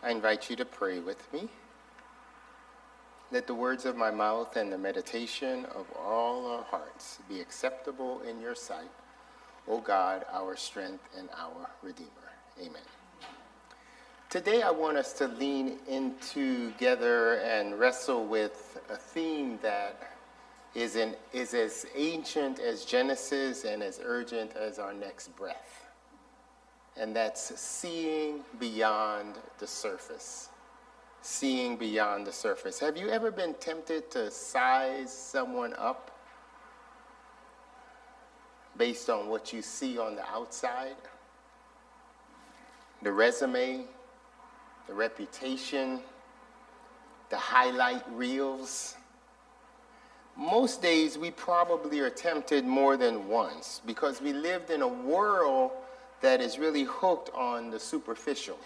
I invite you to pray with me. Let the words of my mouth and the meditation of all our hearts be acceptable in your sight, O God, our strength and our Redeemer. Amen. Today I want us to lean in together and wrestle with a theme that is as ancient as Genesis and as urgent as our next breath. And that's seeing beyond the surface. Seeing beyond the surface. Have you ever been tempted to size someone up based on what you see on the outside? The resume, the reputation, the highlight reels. Most days we probably are tempted more than once because we lived in a world that is really hooked on the superficial.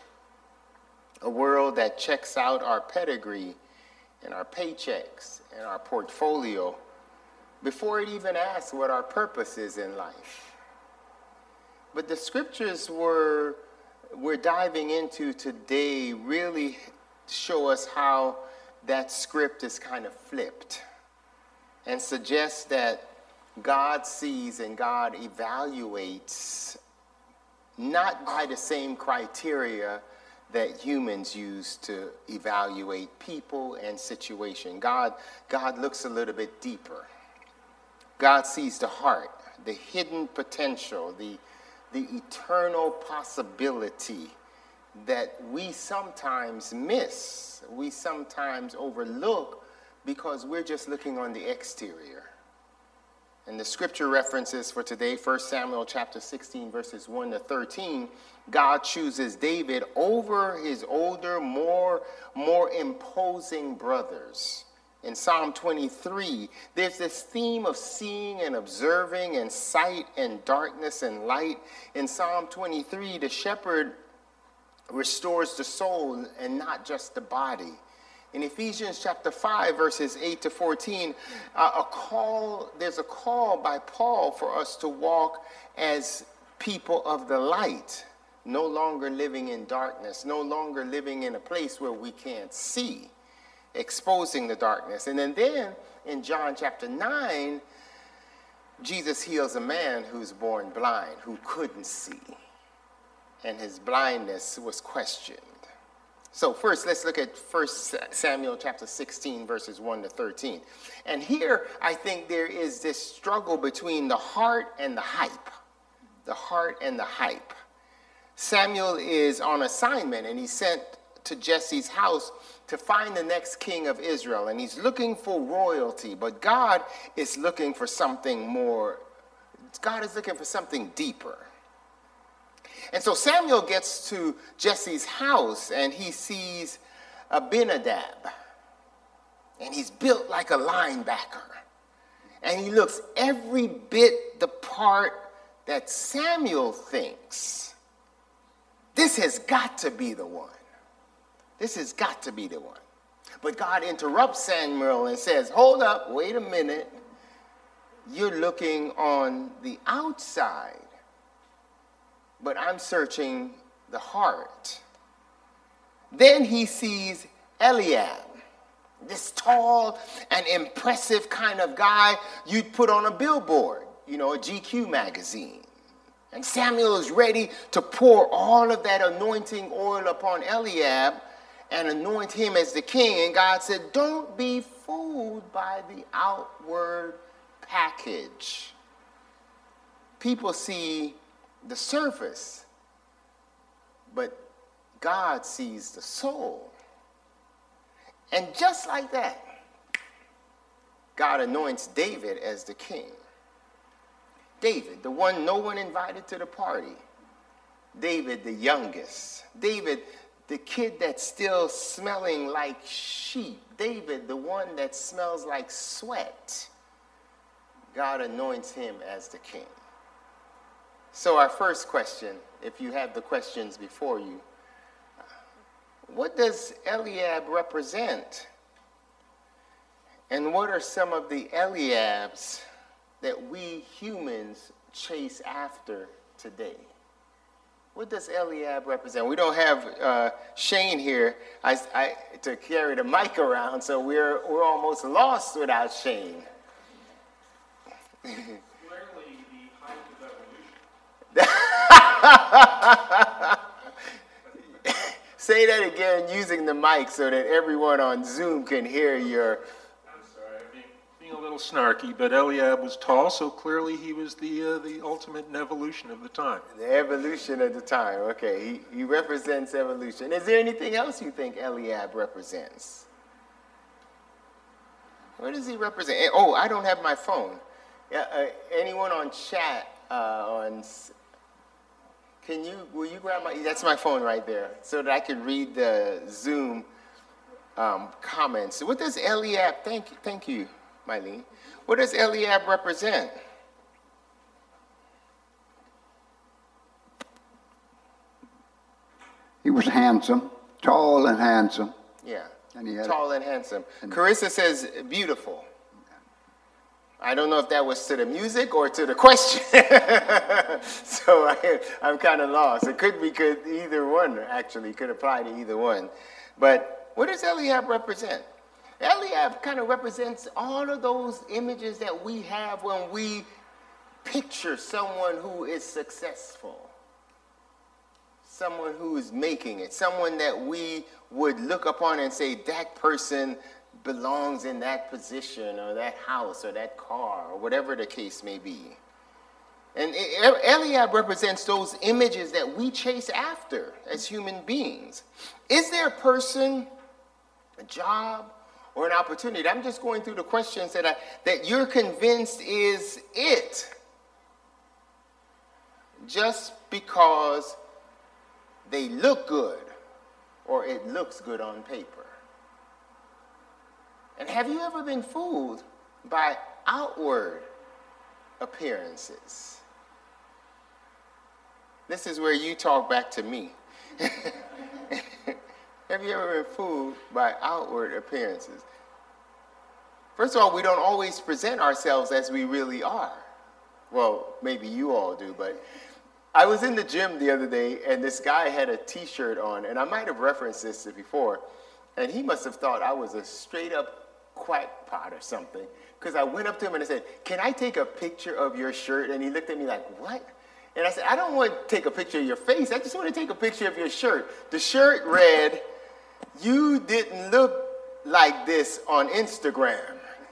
A world that checks out our pedigree and our paychecks and our portfolio before it even asks what our purpose is in life. But the scriptures we're diving into today really show us how that script is kind of flipped and suggests that God sees and God evaluates not by the same criteria that humans use to evaluate people and situation. God looks a little bit deeper. God sees the heart, the hidden potential, the eternal possibility that we sometimes miss, we sometimes overlook because we're just looking on the exterior. And the scripture references for today, 1 Samuel chapter 16, verses 1 to 13, God chooses David over his older, more imposing brothers. In Psalm 23, there's this theme of seeing and observing and sight and darkness and light. In Psalm 23, the shepherd restores the soul and not just the body. In Ephesians chapter 5, verses 8 to 14, there's a call by Paul for us to walk as people of the light, no longer living in darkness, no longer living in a place where we can't see, exposing the darkness. And then in John chapter 9, Jesus heals a man who's born blind, who couldn't see, and his blindness was questioned. So first, let's look at 1 Samuel chapter 16, verses 1 to 13. And here, I think there is this struggle between the heart and the hype. The heart and the hype. Samuel is on assignment, and he's sent to Jesse's house to find the next king of Israel. And he's looking for royalty, but God is looking for something more. God is looking for something deeper. And so Samuel gets to Jesse's house and he sees Abinadab. And he's built like a linebacker. And he looks every bit the part that Samuel thinks. This has got to be the one. This has got to be the one. But God interrupts Samuel and says, hold up, wait a minute. You're looking on the outside. But I'm searching the heart. Then he sees Eliab, this tall and impressive kind of guy you'd put on a billboard, a GQ magazine. And Samuel is ready to pour all of that anointing oil upon Eliab and anoint him as the king. And God said, don't be fooled by the outward package. People see the surface, but God sees the soul. And just like that, God anoints David as the king. David, the one no one invited to the party. David, the youngest. David, the kid that's still smelling like sheep. David, the one that smells like sweat. God anoints him as the king. So our first question, if you have the questions before you, what does Eliab represent? And what are some of the Eliabs that we humans chase after today? What does Eliab represent? We don't have Shane here to carry the mic around, so we're almost lost without Shane. Clearly the height of evolution. Say that again using the mic so that everyone on Zoom can hear your... I'm sorry, I'm being a little snarky, but Eliab was tall, so clearly he was the ultimate in evolution of the time. The evolution of the time. Okay, he represents evolution. Is there anything else you think Eliab represents? What does he represent? Oh, I don't have my phone. Anyone on chat will you grab that's my phone right there, so that I can read the Zoom comments. What does Eliab, thank you, Mylene. What does Eliab represent? He was handsome, tall and handsome. Yeah, and he had tall and handsome. Carissa says beautiful. I don't know if that was to the music or to the question. So I'm kind of lost. It could be either one, actually, could apply to either one. But what does Eliab represent? Eliab kind of represents all of those images that we have when we picture someone who is successful, someone who is making it, someone that we would look upon and say, that person belongs in that position or that house or that car or whatever the case may be. And Eliab represents those images that we chase after as human beings. Is there a person, a job, or an opportunity? I'm just going through the questions that you're convinced is it, just because they look good or it looks good on paper. And have you ever been fooled by outward appearances? This is where you talk back to me. Have you ever been fooled by outward appearances? First of all, we don't always present ourselves as we really are. Well, maybe you all do, but I was in the gym the other day, and this guy had a T-shirt on, and I might have referenced this before, and he must have thought I was a straight-up quackpot or something, because I went up to him and I said, "Can I take a picture of your shirt?" And he looked at me like, "What?" And I said, "I don't want to take a picture of your face. I just want to take a picture of your shirt." The shirt read, "You didn't look like this on Instagram."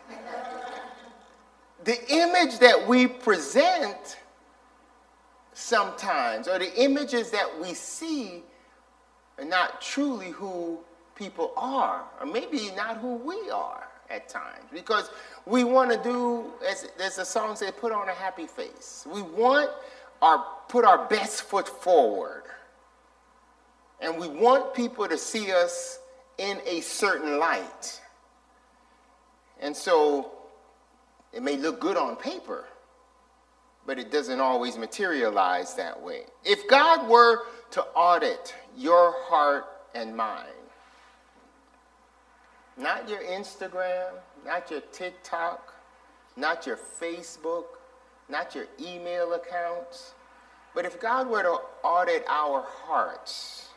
The image that we present sometimes, or the images that we see, are not truly who people are, or maybe not who we are at times, because we want to do, as there's a song said, put on a happy face. We want put our best foot forward, and we want people to see us in a certain light. And so it may look good on paper, but it doesn't always materialize that way. If God were to audit your heart and mind, not your Instagram, not your TikTok, not your Facebook, not your email accounts, but if God were to audit our hearts,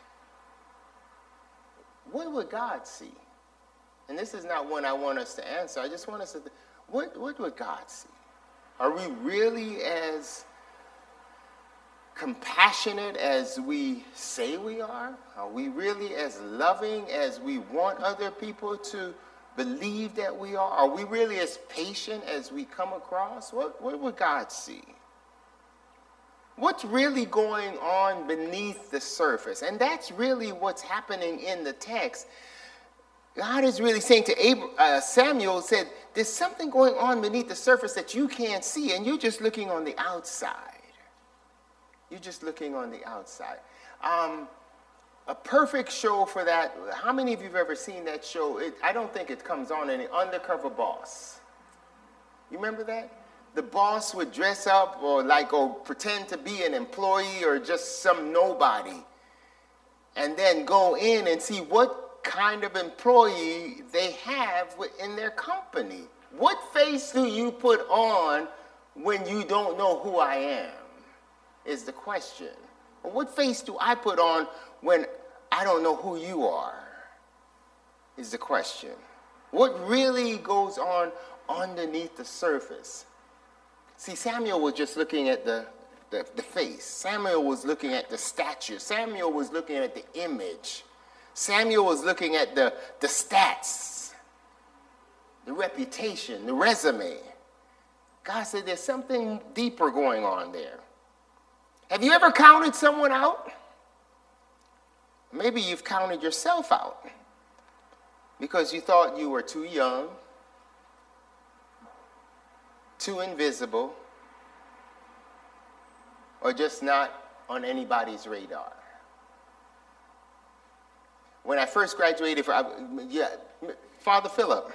what would God see? And this is not one I want us to answer. I just want us to, what would God see? Are we really as compassionate as we say we are? Are we really as loving as we want other people to believe that we are? Are we really as patient as we come across? What would God see? What's really going on beneath the surface? And that's really what's happening in the text. God is really saying to Samuel, said, there's something going on beneath the surface that you can't see, and you're just looking on the outside. You're just looking on the outside. A perfect show for that. How many of you have ever seen that show? I don't think it comes on any. Undercover Boss. You remember that? The boss would dress up or pretend to be an employee or just some nobody, and then go in and see what kind of employee they have in their company. What face do you put on when you don't know who I am? Is the question. Or what face do I put on when I don't know who you are? Is the question. What really goes on underneath the surface? See, Samuel was just looking at the face. Samuel was looking at the stature. Samuel was looking at the image. Samuel was looking at the stats, the reputation, the resume. God said there's something deeper going on there. Have you ever counted someone out? Maybe you've counted yourself out because you thought you were too young, too invisible, or just not on anybody's radar. When I first graduated, Father Philip.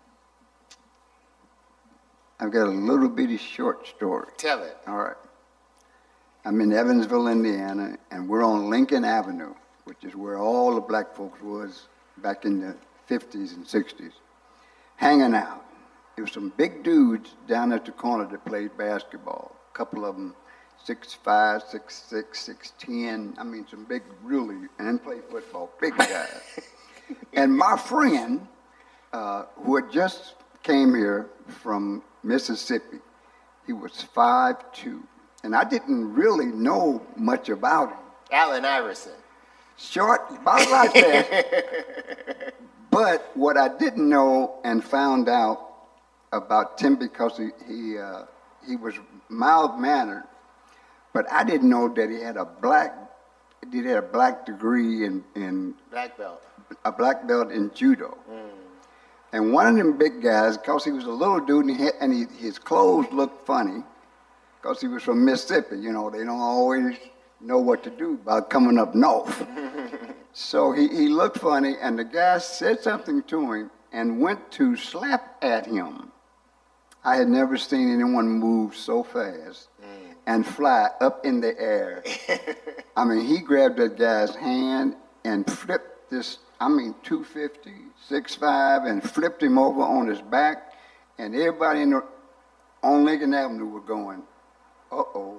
I've got a little bitty short story. Tell it. All right. I'm in Evansville, Indiana, and we're on Lincoln Avenue, which is where all the black folks was back in the 50s and 60s, hanging out. There were some big dudes down at the corner that played basketball. A couple of them 6'5", 6'6", 6'10". I mean, some big, really, and then play football, big guys. And my friend, who had just came here from Mississippi, he was 5'2", and I didn't really know much about him. Allen Iverson. Short, about like that. But what I didn't know and found out about Tim, because he was mild-mannered, but I didn't know that he had a black degree in Black belt. A black belt in judo. And one of them big guys, because he was a little dude and his clothes looked funny, because he was from Mississippi. You know, they don't always know what to do about coming up north. So he looked funny, and the guy said something to him and went to slap at him. I had never seen anyone move so fast and fly up in the air. I mean, he grabbed that guy's hand and flipped this, 250, 6'5", and flipped him over on his back, and everybody on Lincoln Avenue was going, uh-oh,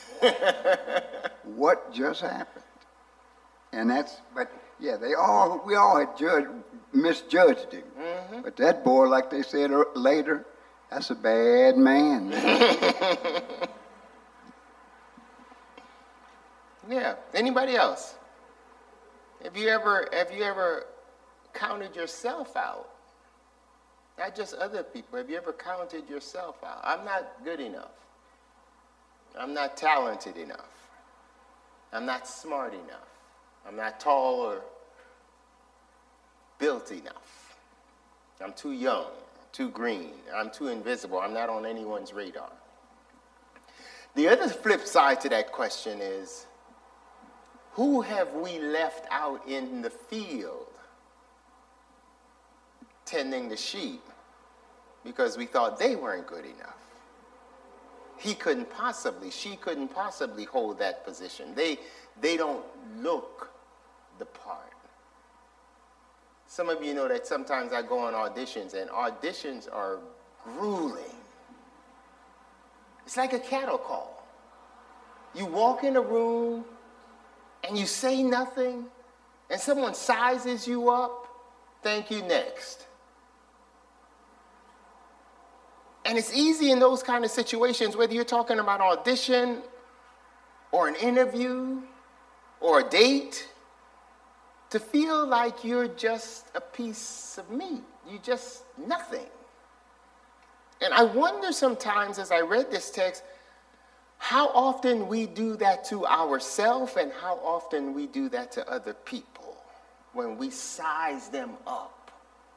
what just happened? And we all had misjudged him. Mm-hmm. But that boy, like they said later, that's a bad man. Yeah. Anybody else? Have you ever counted yourself out? Not just other people. Have you ever counted yourself out? I'm not good enough. I'm not talented enough. I'm not smart enough. I'm not tall or built enough. I'm too young, too green. I'm too invisible. I'm not on anyone's radar. The other flip side to that question is, who have we left out in the field tending the sheep because we thought they weren't good enough? She couldn't possibly hold that position. They don't look the part. Some of you know that sometimes I go on auditions, and auditions are grueling. It's like a cattle call. You walk in a room and you say nothing, and someone sizes you up, thank you, next. And it's easy in those kind of situations, whether you're talking about audition or an interview or a date, to feel like you're just a piece of meat. You're just nothing. And I wonder sometimes as I read this text, how often we do that to ourselves and how often we do that to other people when we size them up.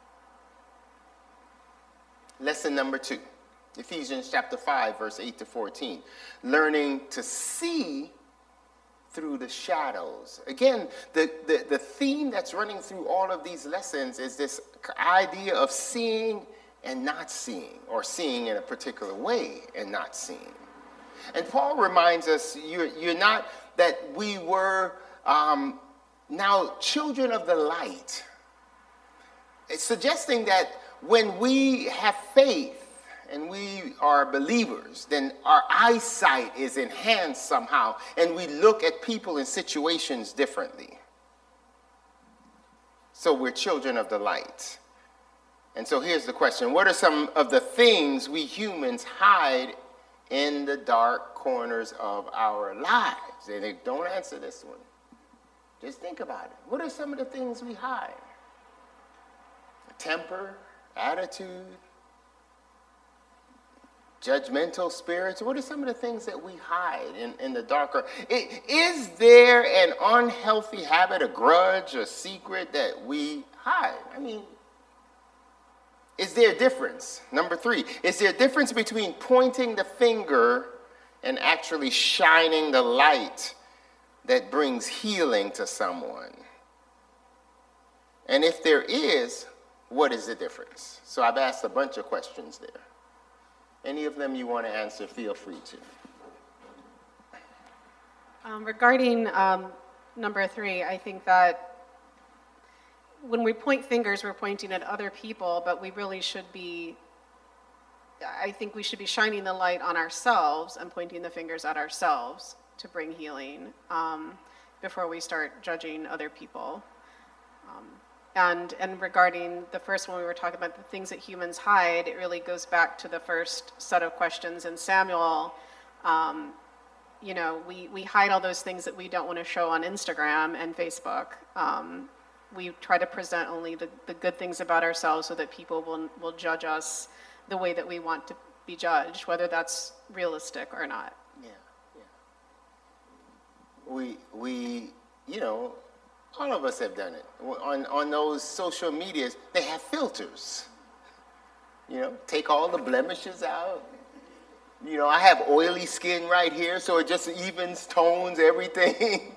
Lesson number 2, Ephesians chapter 5, verse 8 to 14. Learning to see through the shadows. Again, the theme that's running through all of these lessons is this idea of seeing and not seeing, or seeing in a particular way and not seeing. And Paul reminds us, you're not that we were now children of the light. It's suggesting that when we have faith and we are believers, then our eyesight is enhanced somehow, and we look at people and situations differently. So we're children of the light. And so here's the question. What are some of the things we humans hide in the dark corners of our lives? And don't answer this one. Just think about it. What are some of the things we hide? Temper, attitude, judgmental spirits. What are some of the things that we hide in the darker? Is there an unhealthy habit, a grudge, a secret that we hide? I mean, is there a difference? Number 3, is there a difference between pointing the finger and actually shining the light that brings healing to someone? And if there is, what is the difference? So I've asked a bunch of questions there. Any of them you want to answer, feel free to. Regarding number 3, I think that when we point fingers, we're pointing at other people, but we really should be, I think we should be shining the light on ourselves and pointing the fingers at ourselves to bring healing before we start judging other people. And regarding the first one, we were talking about the things that humans hide. It really goes back to the first set of questions in Samuel. We hide all those things that we don't want to show on Instagram and Facebook. We try to present only the good things about ourselves so that people will judge us the way that we want to be judged, whether that's realistic or not. Yeah. We all of us have done it. On those social medias, they have filters. Take all the blemishes out. I have oily skin right here, so it just evens, tones everything.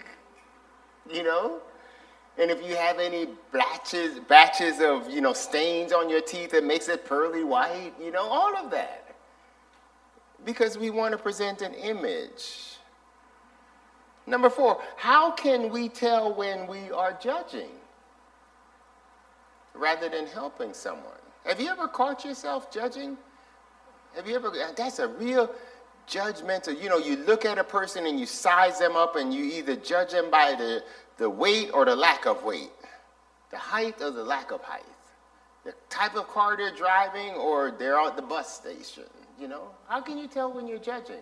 And if you have any batches of, stains on your teeth, it makes it pearly white, all of that. Because we want to present an image. Number 4, how can we tell when we are judging rather than helping someone? Have you ever caught yourself judging? That's a real judgmental, you look at a person and you size them up and you either judge them by the weight or the lack of weight, the height or the lack of height, the type of car they're driving or they're at the bus station, How can you tell when you're judging?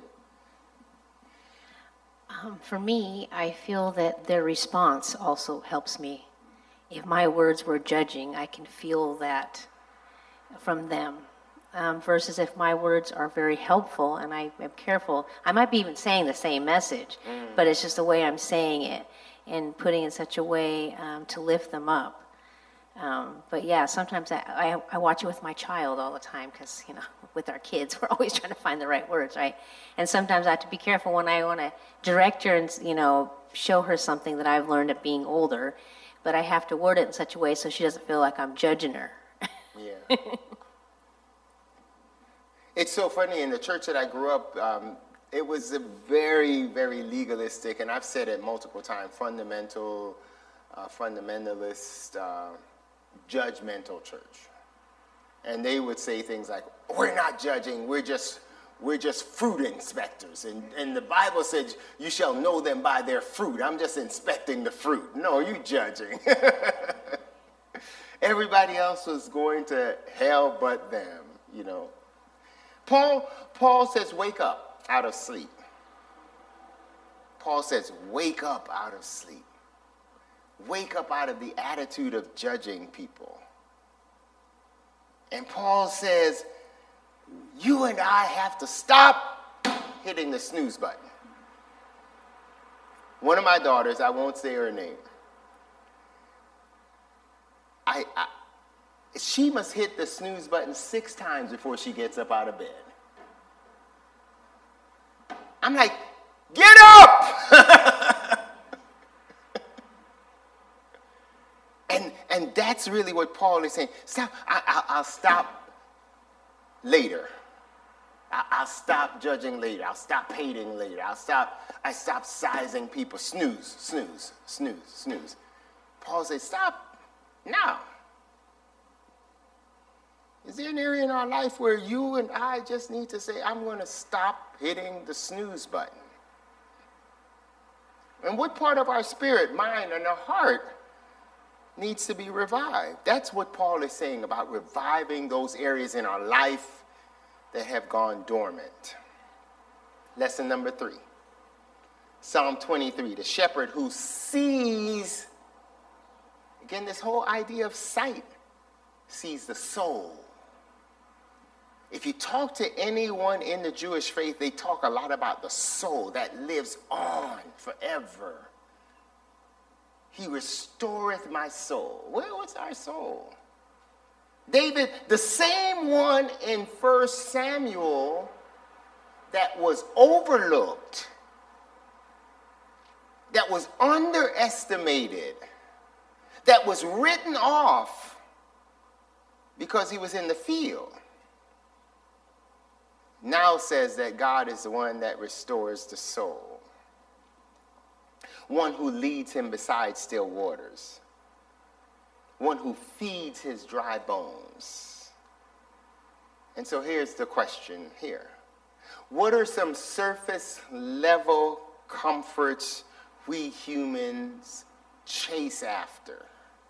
For me, I feel that their response also helps me. If my words were judging, I can feel that from them. Versus if my words are very helpful and I am careful, I might be even saying the same message, but it's just the way I'm saying it and putting it in such a way to lift them up. But yeah, sometimes I watch it with my child all the time because, with our kids, we're always trying to find the right words, right? And sometimes I have to be careful when I want to direct her and, show her something that I've learned at being older, but I have to word it in such a way so she doesn't feel like I'm judging her. Yeah. It's so funny, in the church that I grew up, it was a very, very legalistic, and I've said it multiple times, fundamentalist, judgmental church. And they would say things like, we're not judging, we're just fruit inspectors. And the Bible says you shall know them by their fruit. I'm just inspecting the fruit. No, you judging. Everybody else was going to hell but them, Paul says, wake up out of sleep. Paul says, wake up out of sleep. Wake up out of the attitude of judging people. And Paul says, you and I have to stop hitting the snooze button. One of my daughters, I won't say her name, she must hit the snooze button 6 times before she gets up out of bed. I'm like, get up! And that's really what Paul is saying. Stop. I'll stop later. I'll stop judging later. I'll stop hating later. I stop sizing people. Snooze, snooze, snooze, snooze. Paul says, stop now. Is there an area in our life where you and I just need to say, I'm going to stop hitting the snooze button? And what part of our spirit, mind, and our heart needs to be revived? That's what Paul is saying about reviving those areas in our life that have gone dormant. Lesson number 3. Psalm 23, the shepherd who sees, again, this whole idea of sight, sees the soul. If you talk to anyone in the Jewish faith, they talk a lot about the soul that lives on forever. He restoreth my soul. Well, what's our soul? David, the same one in 1 Samuel that was overlooked, that was underestimated, that was written off because he was in the field, now says that God is the one that restores the soul, one who leads him beside still waters, one who feeds his dry bones. And so here's the question here. What are some surface level comforts we humans chase after,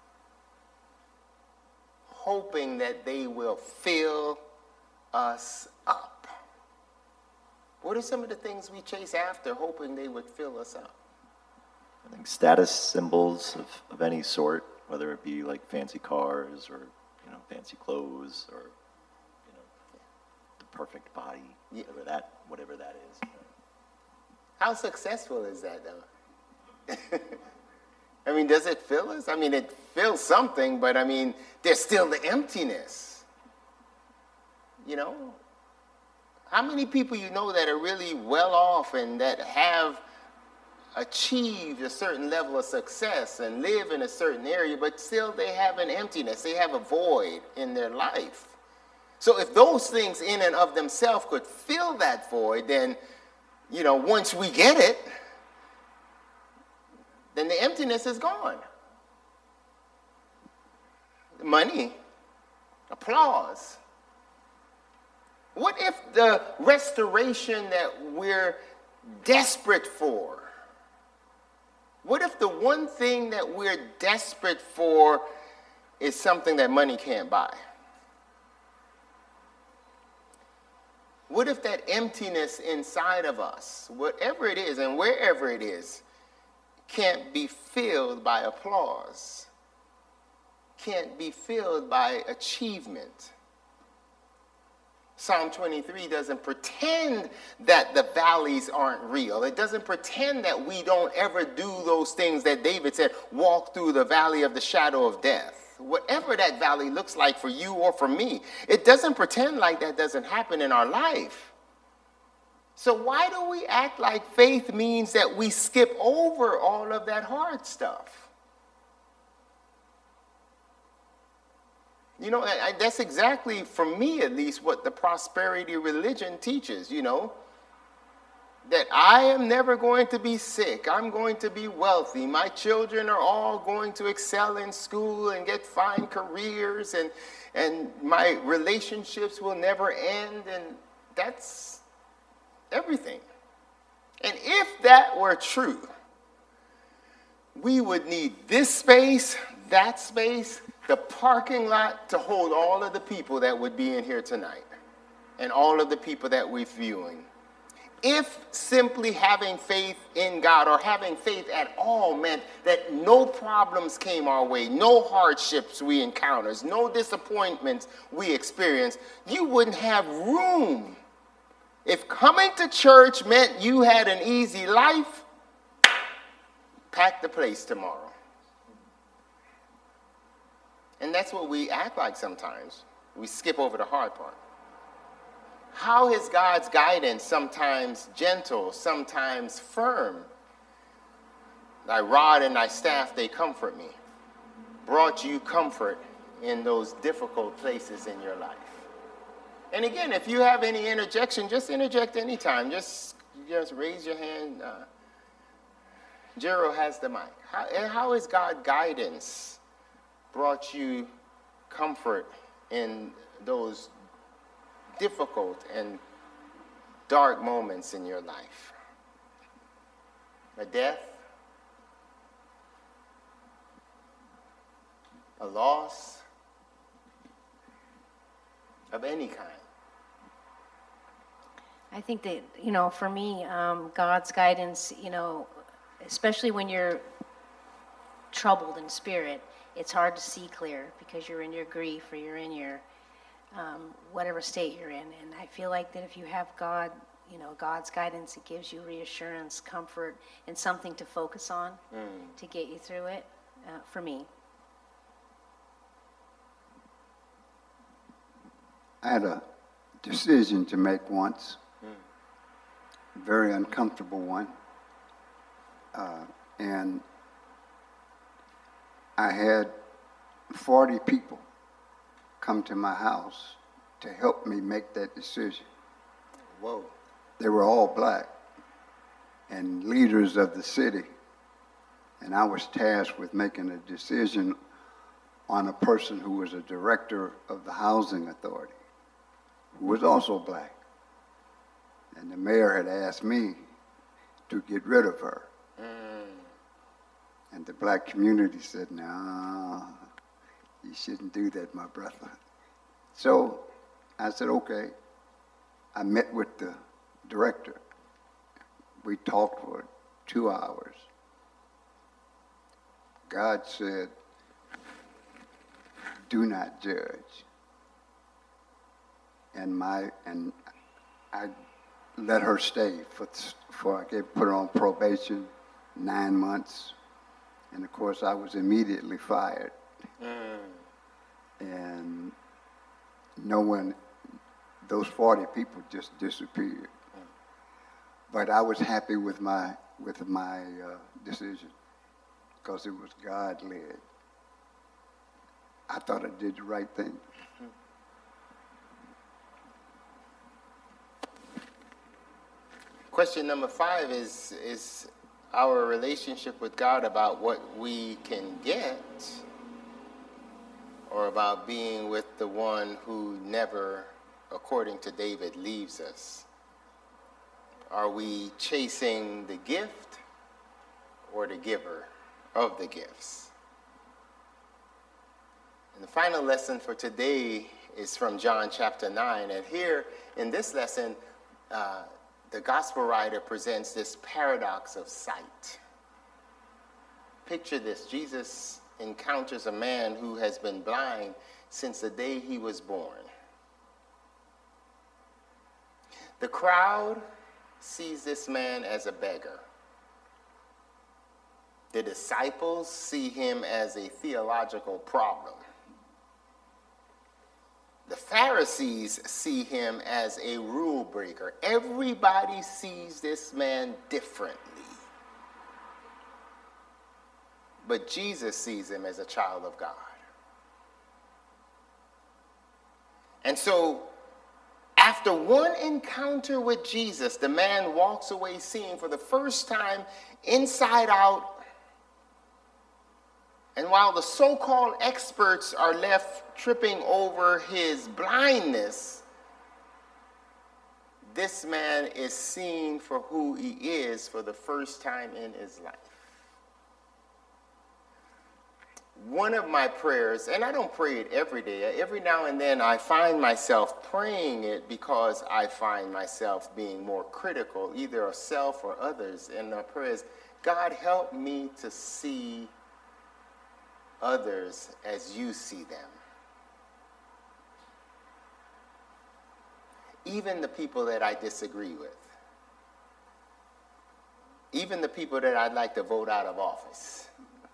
hoping that they will fill us up? What are some of the things we chase after, hoping they would fill us up? I think status symbols of any sort, whether it be like fancy cars or, fancy clothes or, the perfect body, whatever that is. How successful is that, though? I mean, does it fill us? I mean, it fills something, but I mean, there's still the emptiness. How many people you know that are really well off and that have achieved a certain level of success and live in a certain area, but still they have an emptiness, they have a void in their life? So if those things in and of themselves could fill that void, then, once we get it, then the emptiness is gone. Money, applause. What if the restoration that we're desperate for, what if the one thing that we're desperate for is something that money can't buy? What if that emptiness inside of us, whatever it is and wherever it is, can't be filled by applause, can't be filled by achievement? Psalm 23 doesn't pretend that the valleys aren't real. It doesn't pretend that we don't ever do those things that David said, walk through the valley of the shadow of death. Whatever that valley looks like for you or for me, it doesn't pretend like that doesn't happen in our life. So why do we act like faith means that we skip over all of that hard stuff? That's exactly, for me at least, what the prosperity religion teaches, that I am never going to be sick. I'm going to be wealthy. My children are all going to excel in school and get fine careers, and my relationships will never end, and that's everything. And if that were true, we would need this space, that space, the parking lot to hold all of the people that would be in here tonight and all of the people that we're viewing. If simply having faith in God or having faith at all meant that no problems came our way, no hardships we encountered, no disappointments we experienced, you wouldn't have room. If coming to church meant you had an easy life, pack the place tomorrow. And that's what we act like sometimes. We skip over the hard part. How is God's guidance sometimes gentle, sometimes firm? Thy rod and thy staff, they comfort me. Brought you comfort in those difficult places in your life. And again, if you have any interjection, just interject anytime. Just raise your hand. Jero has the mic. How is God's guidance brought you comfort in those difficult and dark moments in your life? A death? A loss? Of any kind? I think that, for me, God's guidance, especially when you're troubled in spirit, it's hard to see clear because you're in your grief or you're in your whatever state you're in. And I feel like that if you have God, God's guidance, it gives you reassurance, comfort, and something to focus on to get you through it, for me. I had a decision to make once, a very uncomfortable one, and I had 40 people come to my house to help me make that decision. Whoa. They were all black and leaders of the city, and I was tasked with making a decision on a person who was a director of the housing authority, who was also black. And the mayor had asked me to get rid of her. And the black community said, no, you shouldn't do that, my brother. So I said, okay. I met with the director. We talked for 2 hours. God said, do not judge. And I let her stay for I put her on probation, 9 months. And of course, I was immediately fired. And no one, those 40 people just disappeared. But I was happy with my decision because it was God-led. I thought I did the right thing. Question number 5 is our relationship with God about what we can get, or about being with the one who never, according to David, leaves us. Are we chasing the gift or the giver of the gifts? And the final lesson for today is from John chapter 9. And here in this lesson, the gospel writer presents this paradox of sight. Picture this. Jesus encounters a man who has been blind since the day he was born. The crowd sees this man as a beggar. The disciples see him as a theological problem. The Pharisees see him as a rule breaker. Everybody sees this man differently. But Jesus sees him as a child of God. And so, after one encounter with Jesus, the man walks away seeing for the first time inside out. And while the so-called experts are left tripping over his blindness, this man is seen for who he is for the first time in his life. One of my prayers, and I don't pray it every day, every now and then I find myself praying it because I find myself being more critical, either of self or others. And my prayer is, God, help me to see others as you see them. Even the people that I disagree with. Even the people that I'd like to vote out of office.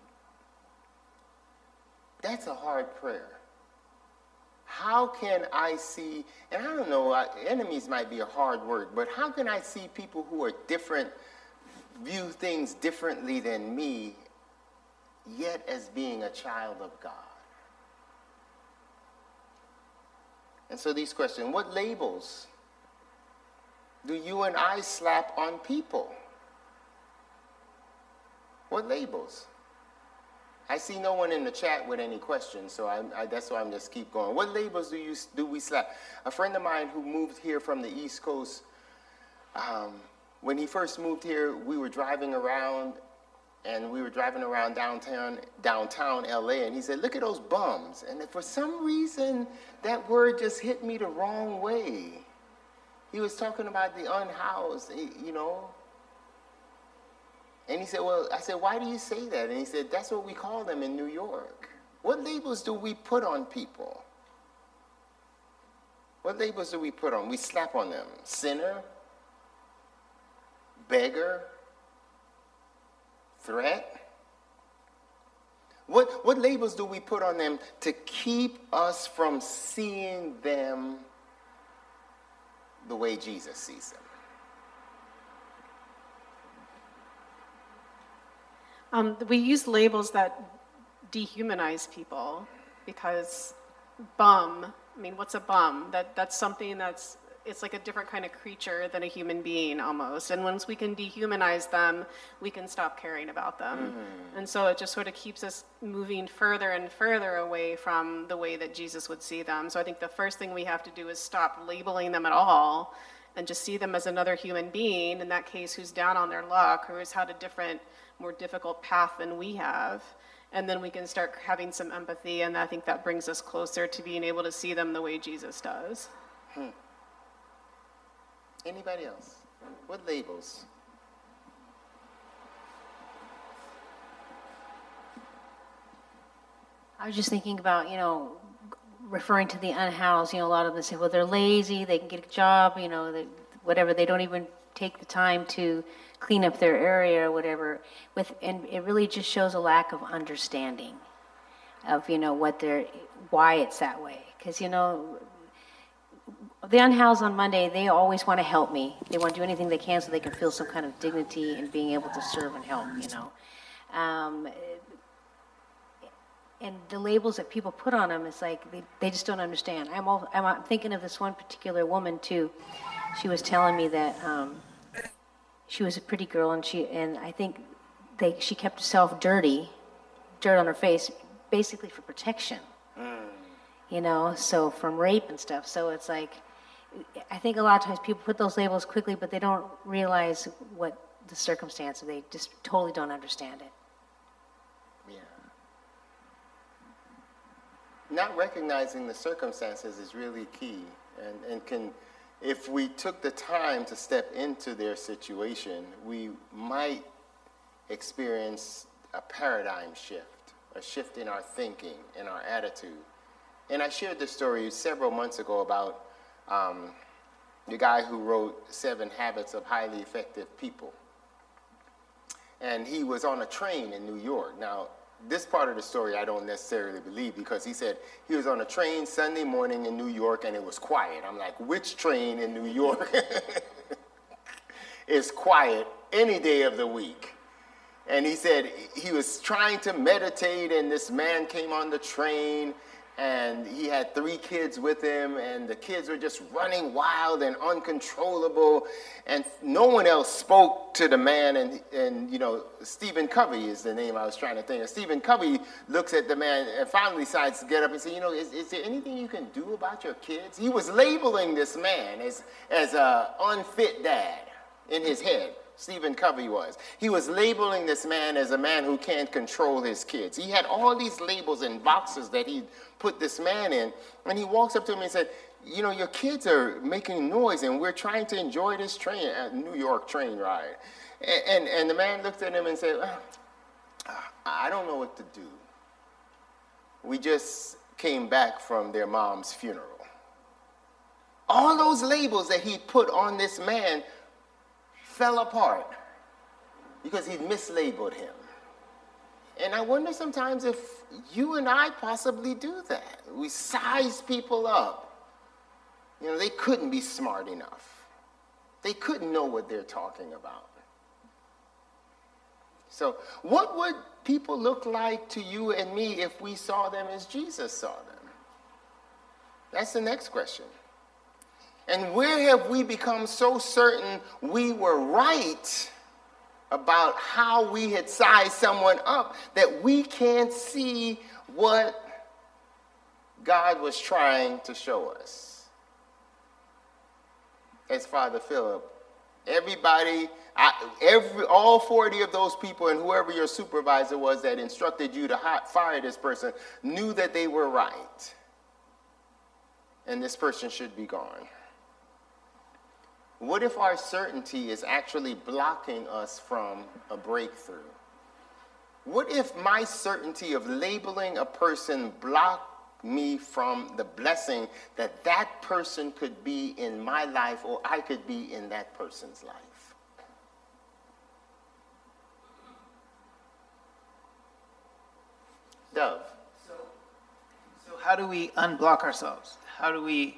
That's a hard prayer. How can I see, and I don't know, enemies might be a hard word, but how can I see people who are different, view things differently than me, yet as being a child of God? And so these questions, what labels do you and I slap on people? What labels? I see no one in the chat with any questions, so that's why I'm just keep going. What labels do we slap? A friend of mine who moved here from the East Coast, when he first moved here, we were driving around downtown LA, and he said, "Look at those bums." And for some reason, that word just hit me the wrong way. He was talking about the unhoused, you know. And he said, well, I said, why do you say that? And he said, that's what we call them in New York. What labels do we put on people? What labels do we put on? We slap on them. Sinner, beggar, threat. What labels do we put on them to keep us from seeing them the way Jesus sees them? We use labels that dehumanize people because bum, I mean, what's a bum? That's something it's like a different kind of creature than a human being almost. And once we can dehumanize them, we can stop caring about them. Mm-hmm. And so it just sort of keeps us moving further and further away from the way that Jesus would see them. So I think the first thing we have to do is stop labeling them at all and just see them as another human being, in that case, who's down on their luck or who's had a different, more difficult path than we have. And then we can start having some empathy, and I think that brings us closer to being able to see them the way Jesus does. Anybody else? What labels? I was just thinking about, referring to the unhoused. A lot of them say, well, they're lazy, they can get a job, whatever. They don't even take the time to clean up their area or whatever. And it really just shows a lack of understanding of, why it's that way. Because, the unhoused on Monday, they always want to help me. They want to do anything they can so they can feel some kind of dignity in being able to serve and help, And the labels that people put on them, it's like they just don't understand. I'm thinking of this one particular woman, too. She was telling me that she was a pretty girl, and I think she kept herself dirt on her face, basically for protection. So from rape and stuff. So it's like, I think a lot of times people put those labels quickly, but they don't realize what the circumstance. They just totally don't understand it. Yeah. Not recognizing the circumstances is really key, and if we took the time to step into their situation, we might experience a paradigm shift, a shift in our thinking, in our attitude. And I shared this story several months ago about the guy who wrote 7 Habits of Highly Effective People. And he was on a train in New York. Now, this part of the story I don't necessarily believe, because he said he was on a train Sunday morning in New York and it was quiet. I'm like, which train in New York is quiet any day of the week? And he said he was trying to meditate, and this man came on the train, and he had 3 kids with him, and the kids were just running wild and uncontrollable, and no one else spoke to the man. And Stephen Covey is the name I was trying to think of. Stephen Covey looks at the man and finally decides to get up and say, is there anything you can do about your kids? He was labeling this man as an unfit dad in his head. Stephen Covey was. He was labeling this man as a man who can't control his kids. He had all these labels and boxes that he put this man in, and he walks up to him and said, your kids are making noise, and we're trying to enjoy this New York train ride. And the man looked at him and said, I don't know what to do. We just came back from their mom's funeral. All those labels that he put on this man fell apart because he'd mislabeled him. And I wonder sometimes if you and I possibly do that. We size people up. They couldn't be smart enough. They couldn't know what they're talking about. So what would people look like to you and me if we saw them as Jesus saw them? That's the next question. And where have we become so certain we were right about how we had sized someone up that we can't see what God was trying to show us. As Father Philip, all 40 of those people and whoever your supervisor was that instructed you to fire this person knew that they were right. And this person should be gone. What if our certainty is actually blocking us from a breakthrough? What if my certainty of labeling a person blocked me from the blessing that that person could be in my life, or I could be in that person's life? Dove. So how do we unblock ourselves? How do we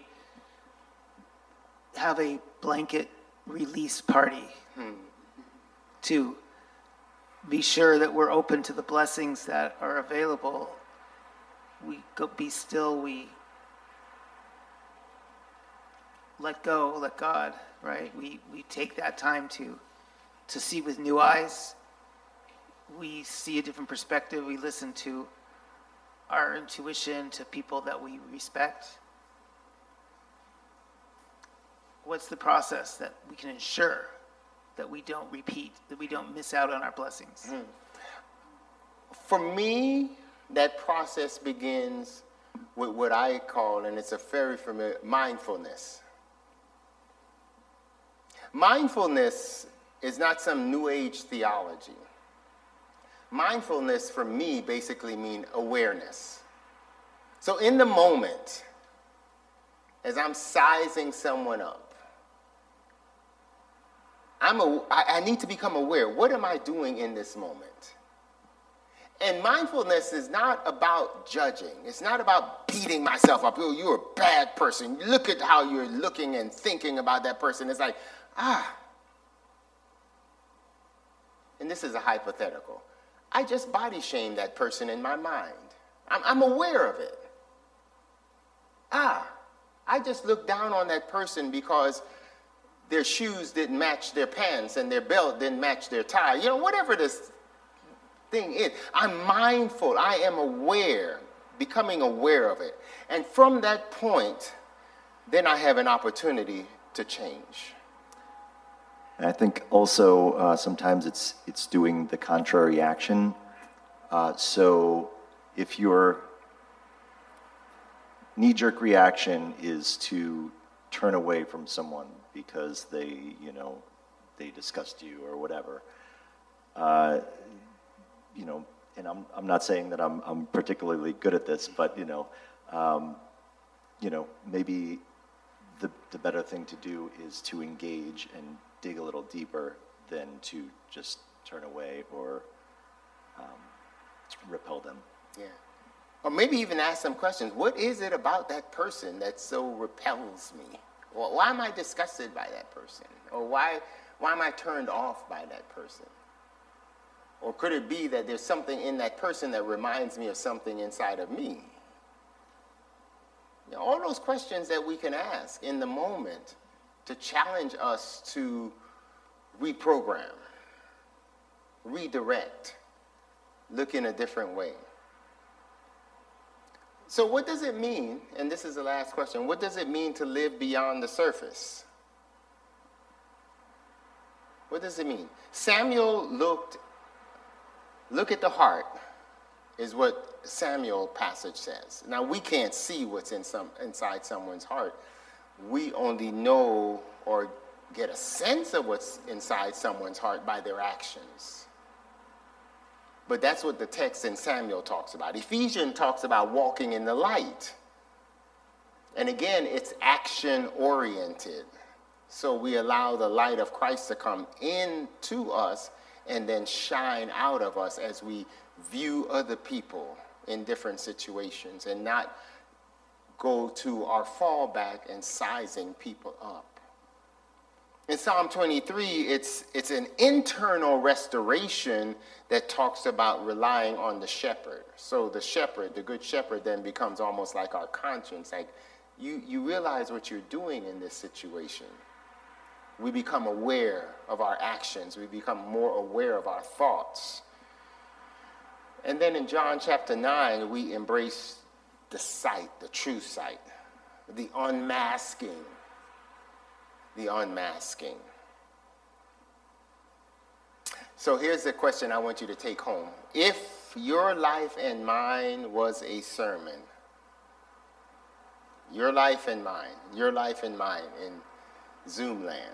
have a blanket release party to be sure that we're open to the blessings that are available? We go, be still, we let go, let God, right? We take that time to see with new eyes. We see a different perspective. We listen to our intuition, to people that we respect. What's the process that we can ensure that we don't repeat, that we don't miss out on our blessings? For me, that process begins with what I call, and it's a very familiar, mindfulness. Mindfulness is not some new age theology. Mindfulness for me basically means awareness. So in the moment, as I'm sizing someone up, I need to become aware. What am I doing in this moment? And mindfulness is not about judging. It's not about beating myself up. Oh, you're a bad person. Look at how you're looking and thinking about that person. It's like, and this is a hypothetical. I just body shamed that person in my mind. I'm aware of it. I just looked down on that person because their shoes didn't match their pants and their belt didn't match their tie. You know, whatever this thing is, I'm mindful. I am aware, becoming aware of it. And from that point, then I have an opportunity to change. And I think also sometimes it's doing the contrary action. So if your knee-jerk reaction is to turn away from someone because they disgust you or whatever, and I'm not saying that I'm particularly good at this, but maybe the better thing to do is to engage and dig a little deeper than to just turn away or repel them. Yeah. Or maybe even ask some questions. What is it about that person that so repels me? Or why am I disgusted by that person? Or why am I turned off by that person? Or could it be that there's something in that person that reminds me of something inside of me? You know, all those questions that we can ask in the moment to challenge us to reprogram, redirect, look in a different way. So what does it mean, and this is the last question, what does it mean to live beyond the surface? What does it mean? Samuel look at the heart, is what Samuel passage says. Now, we can't see what's inside someone's heart. We only know or get a sense of what's inside someone's heart by their actions. But that's what the text in Samuel talks about. Ephesians talks about walking in the light. And again, it's action-oriented. So we allow the light of Christ to come into us and then shine out of us as we view other people in different situations and not go to our fallback and sizing people up. In Psalm 23, it's an internal restoration that talks about relying on the shepherd. So the shepherd, the good shepherd, then becomes almost like our conscience. Like you realize what you're doing in this situation. We become aware of our actions. We become more aware of our thoughts. And then in John chapter 9, we embrace the sight, the true sight, the unmasking, the unmasking. So here's the question I want you to take home. If your life and mine was a sermon, your life and mine in Zoom land,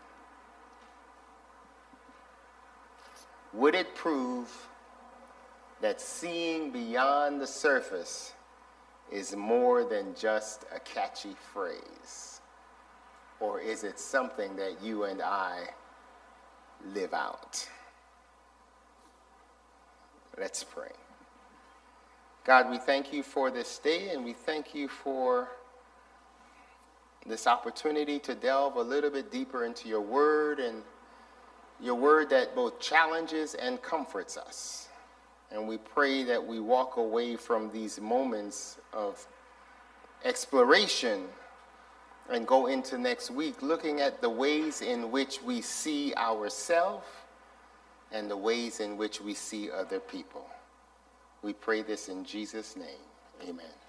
would it prove that seeing beyond the surface is more than just a catchy phrase? Or is it something that you and I live out? Let's pray. God, we thank you for this day, and we thank you for this opportunity to delve a little bit deeper into your word, and your word that both challenges and comforts us. And we pray that we walk away from these moments of exploration and go into next week looking at the ways in which we see ourselves and the ways in which we see other people. We pray this in Jesus' name. Amen.